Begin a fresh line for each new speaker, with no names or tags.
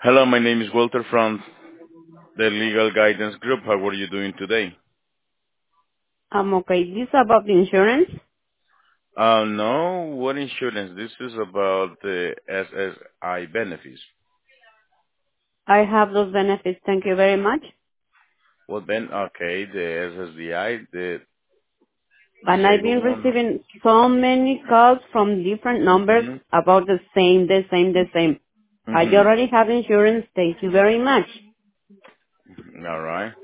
Hello, my name is Walter from the Legal Guidance Group. How are you doing today?
I'm okay. This is about the insurance.
No, what insurance? This is about the SSI benefits.
I have those benefits. Thank you very much.
What ben? Okay, the SSDI, the
And I've been
disabled one.
receiving so many calls from different numbers
Mhm.
about the same. I
Mhm.
already have insurance. Thank you very much.
All right.